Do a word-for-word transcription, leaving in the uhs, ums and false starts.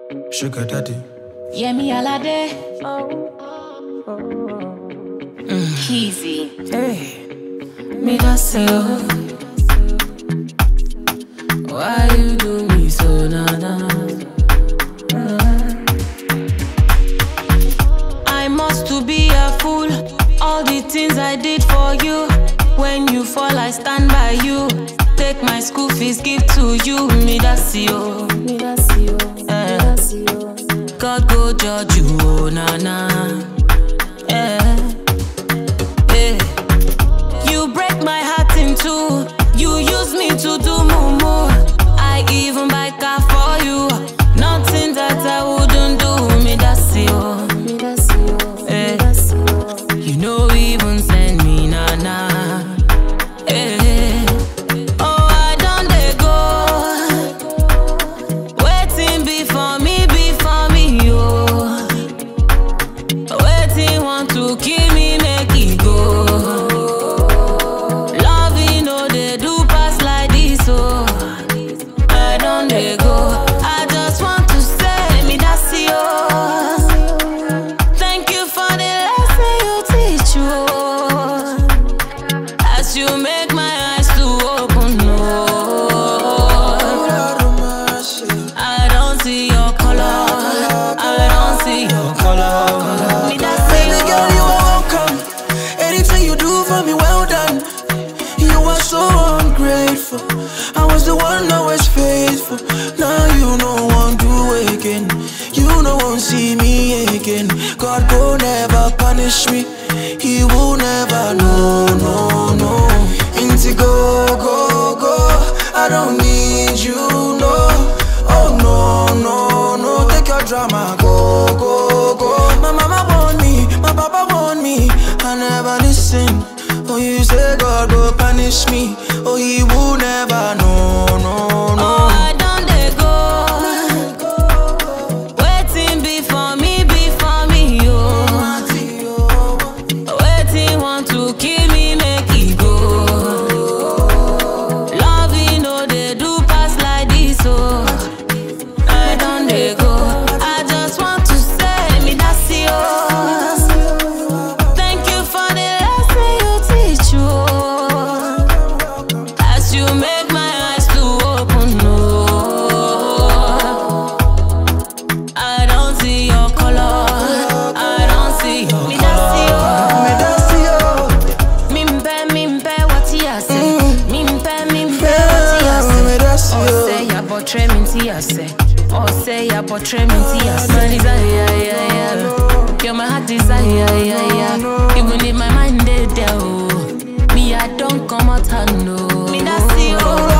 Sugar daddy. Yeah, me alade. Mm. Keezy. Hey, me just say, oh, why you do me so nana? I must to be a fool. All the things I did for you. When you fall, I stand by you. Take my school fees, give to you. Me that's you. Me that's you. Eh. God go judge you, oh nana. Eh. Eh. You break my heart in two. You use me to do mumu. I even buy car for you. Nothing that I wouldn't do. Me that's you. Me that's you. Eh. You know even send me nana. Eh. Oh, I done they go. Waiting before me, before me, yo. Waiting want to kill me, make it go. Loving no they do pass like this, oh. I done they go. I just want to say me that's you. Thank you for the lesson you teach, you. As you make my eyes to open, no. I don't see your color. I don't see your color. Me that's Baby you. girl, you are welcome. Anything you do for me, well done. You are so ungrateful. I was the one always faithful. Now you no one do again. You no one see me again. God will never punish me. He will never, no, no, no. Into go, go, go. I don't need you, no. Oh no, no, no. Take your drama, go, go, go. My mama want me, my papa want me. I never listen. Oh, you say God will punish me. Oh, he will never, no, no, no. Oh, I done they go. Waiting before me, before me, yo. Waiting want to kill me, make it go. Loving no they do pass like this, oh. I done they go. I just want to say me that's you. Thank you for the lesson you teach, you. As you make my eyes to open, no. I don't see your color. I don't see your Me color. that's you. Mimpe, mimpe, what you say? Mimpe, mimpe, what you Me say? that's Oh, say you. ya botre minti ya say. Oh, say ya botre minti ya say. My desire, yeah, yeah, yeah. You're my heart desire, yeah, yeah, yeah. Even if my mind dead there, oh. Me, I don't come out, I know. Me that's you.